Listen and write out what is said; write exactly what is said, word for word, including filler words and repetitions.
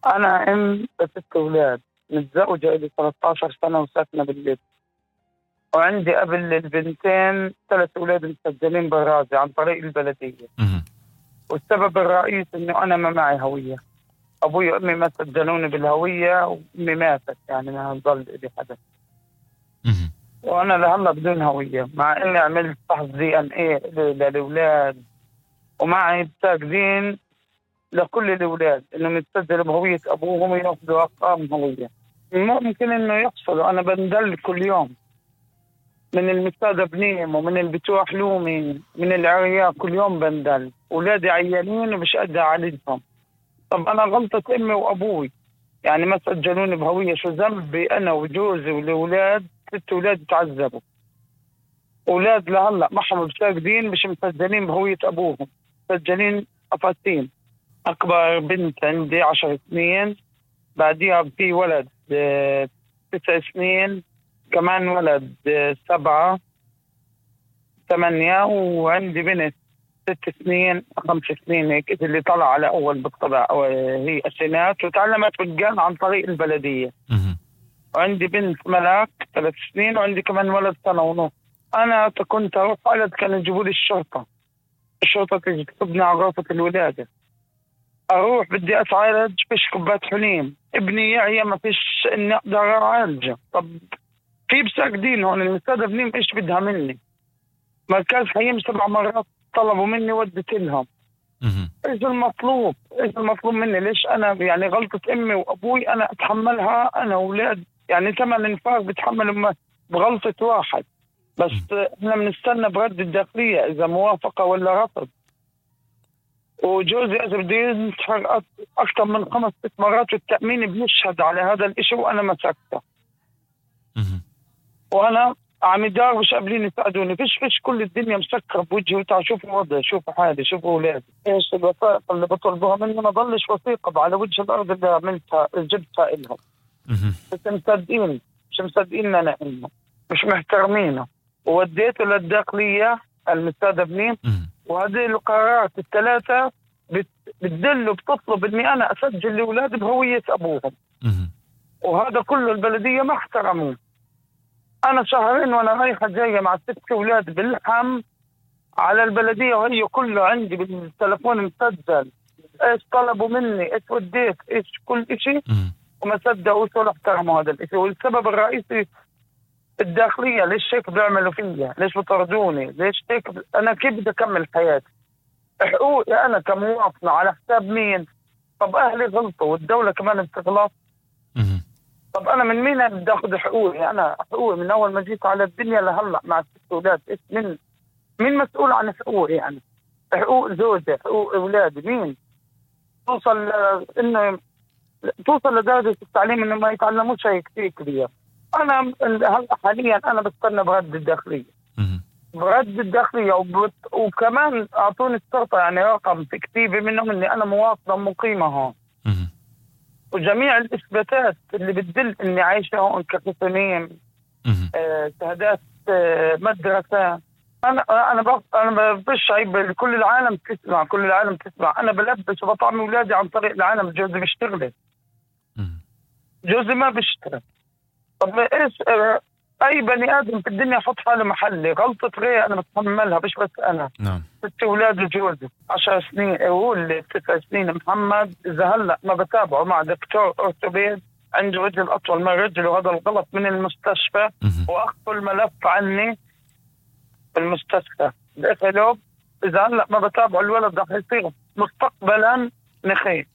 أنا أم بست أولاد، متزوجة لي ثلاثة عشر سنة وساكنة بالبيت، وعندي قبل البنتين ثلاث أولاد مسجلين بالرازي عن طريق البلدية. مهم. والسبب الرئيس إنه أنا ما معي هوية. أبوي وأمي ما سجلوني بالهوية، وأمي ماتت يعني ما ضل لي حدا. مهم. وأنا لهلا بدون هوية، مع إني عملت فحص دي إن إيه للأولاد، ومعي بتاكدين لكل الأولاد إنهم يتسجلوا بهوية أبوهم ويأخذوا أرقام هوية. ممكن إنه يحصلوا. أنا بندل كل يوم من المستادة بنيم ومن البتوع حلومي من العرياء، كل يوم بندل. أولادي عيانين ومش قادر أعالجهم. طب أنا غلطة أمي وأبوي يعني ما سجلوني بهوية، شو ذنبي أنا وجوزي والأولاد؟ ست أولاد تعذبوا، أولاد لهلا محمد ساجدين مش مسجلين بهوية أبوهم، مسجلين أفاتين. أكبر بنت عندي عشر سنين، بعديها في ولد آه، تسع سنين، كمان ولد آه، سبعة ثمانية، وعندي بنت ست سنين خمس سنين هيك اللي طلع على أول بالطبع. هي أسنات وتعلمت بالجامعة عن طريق البلدية. مهم. وعندي بنت ملاك ثلاث سنين، وعندي كمان ولد سنة ونص. أنا كنت أروح ولد كانوا يجيبوا لي الشرطة، الشرطة تيجي تكتبني على غرفة الولادة. أروح بدي أتعالج فيش كوبات حليم، ابني يعيا ما فيش إني أقدر أعالجه. طب في بساكدين هون المستشفى بنيم إيش بدها مني؟ مركز حيم سبع مرات طلبوا مني وديت لهم. مهم. إيش المطلوب؟ إيش المطلوب مني؟ ليش أنا يعني غلطة أمي وأبوي أنا أتحملها أنا وأولاد؟ يعني ثمن انفاق بتحمل بغلطة واحد بس. إحنا بنستنى برد الداخلية إذا موافقة ولا رفض. وجوزي إذا بده ينتحر أكثر من خمس ست مرات والتأمين بيشهد على هذا الإشي وأنا مسكته. مهم. وأنا عم يدار مش قابلين يساعدوني. فيش فيش كل الدنيا مسكرة بوجهي وتعال شوفوا وضعي، شوفوا حالي، شوفوا أولادي. إيش الوثائق اللي بطلبوها مني؟ ما ضلش وثيقة على وجه الأرض اللي عملتها جبتها إلهم. مهم. بس مصدقين مش مصدقين أنا إنه مش محترمينه. ووديته للداخلية المستادة بنين، مهم. وهذه القرارات الثلاثة بت... بتدل وبتطلب إني أنا أسجل لأولادي بهوية أبوهم. مهم. وهذا كله البلدية ما احترموه. أنا شهرين وأنا رايحة جاية مع ست أولاد بالحم على البلدية، وهي كله عندي بالتلفون مسجل. إيش طلبوا مني، إيش وديت، إيش كل إشي، مهم. وما صدقوا ولا احترموا هذا الإشي. والسبب الرئيسي الداخلية. ليش هيك بيعملوا فيا؟ ليش بطردوني؟ ليش هيك؟ أنا كيف بدي أكمل حياتي؟ حقوقي أنا كمواطنة على حساب مين؟ طب أهلي غلطوا والدولة كمان بتغلط. مهم. طب أنا من مين بدي أخذ حقوقي؟ أنا حقوقي من أول ما جيت على الدنيا لهلا مع ست أولاد. إيش من مين مسؤول عن حقوقي؟ يعني حقوق زوجي، حقوق أولادي، مين؟ توصل إنه توصل لدرجة التعليم إنه ما يتعلموش شيء كثير كبير. أنا هلا حاليا أنا بستنى برد الداخلية، مهم. برد الداخلية وبت... وكمان أعطوني الشرطة يعني رقم في كتيبة منهم إني أنا مواطنة مقيمة هون، مهم. وجميع الإثباتات اللي بتدل إني عايشة هون كفلسطينية، مهم. آه، شهادات آه، مدرسة. أنا أنا بف... أنا بفش عيب. كل العالم تسمع، كل العالم تسمع. أنا بلبس وبطعم أولادي عن طريق العالم. جوزي بيشتغل، مهم. جوزي ما بيشتغل. طب إيش آه، أي بني آدم في الدنيا يحط حاله محلي. غلطة غير أنا بتحملها، مش بس أنا. نعم. ست أولاد وجوزي عشر سنين، هو اللي تسع سنين محمد. إذا هلأ ما بتابعه مع دكتور أورثوبيد عنده رجل أطول من رجله، وهذا الغلط من المستشفى، مهم. وأخذوا الملف عني في المستشفى دخلوا. إذا هلأ ما بتابعه الولد رح يصير مستقبلا نخي.